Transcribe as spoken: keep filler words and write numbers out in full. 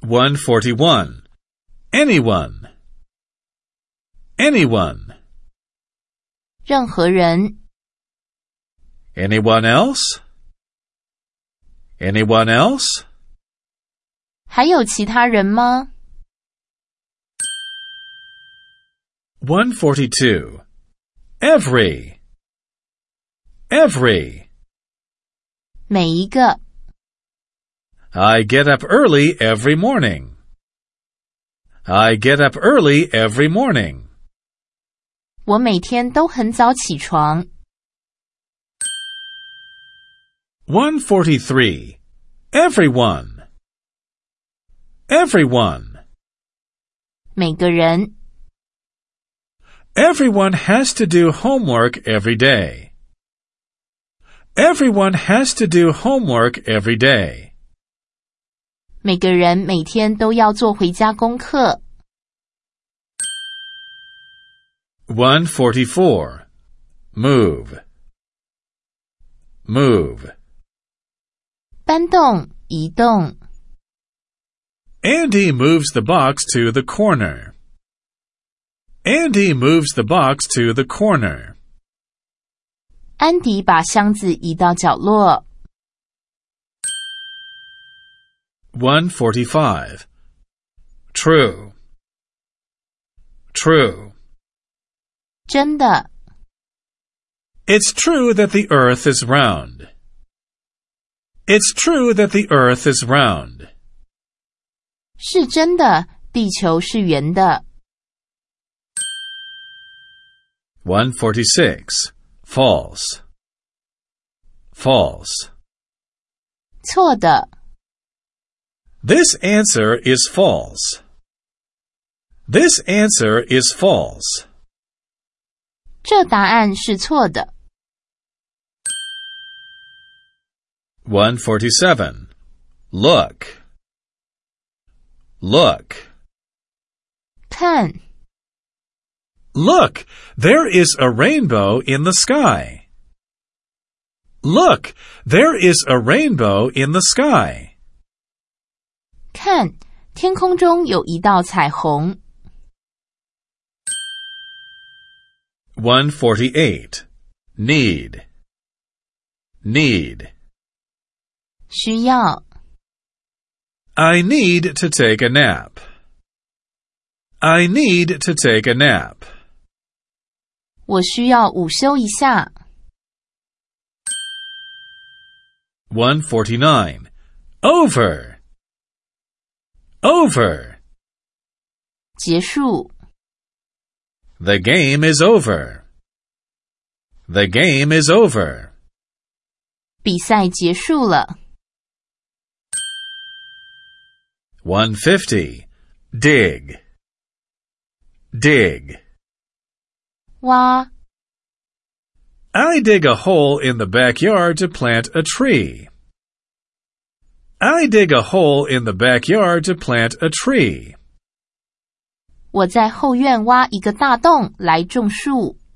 one forty-one. Anyone. Anyone. 任何人。 Anyone else? Anyone else? 还有其他人吗？ one forty-two. Every. Every. 每一个。 I get up early every morning. I get up early every morning. 我每天都很早起床。 one forty-three. Everyone. Everyone. 每个人。 Everyone has to do homework every day. Everyone has to do homework every day. 每个人每天都要做回家功课。 one forty-four. Move. Move. 搬动，移动。 Andy moves the box to the corner. Andy moves the box to the corner. 安迪把箱子移到角落。 one forty-five. True. True. 真的。 It's true that the earth is round. It's true that the earth is round. 是真的，地球是圆的。 one forty-six. False. False. 错的。 This answer is false. This answer is false. 这答案是错的。 one forty-seven. Look. Look. 看。 Look, there is a rainbow in the sky. Look, there is a rainbow in the sky. 看，天空中有一道彩虹。 one forty-eight. Need. Need. 需要。 I need to take a nap. I need to take a nap. 我需要午休一下。 one forty-nine. Over. Over. 结束。 The game is over. The game is over. 比赛结束了。 one fifty. Dig. Dig. 挖。 I dig a hole in the backyard to plant a tree. I dig a hole in the backyard to plant a tree. 我在后院挖一个大洞来种树。